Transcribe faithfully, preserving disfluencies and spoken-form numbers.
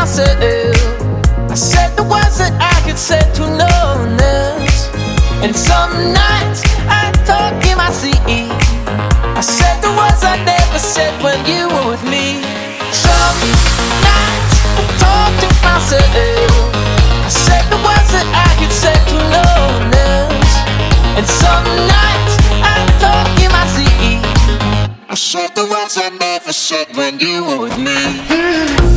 myself. I said the words that I could say to no one else. And some nights I talk in my sleep. I said the words I never said when you were with me. Some nights I talk to myself. I said the words that I could say to no one else. And some nights I talk in my sleep. I said the words I never said when you were with me.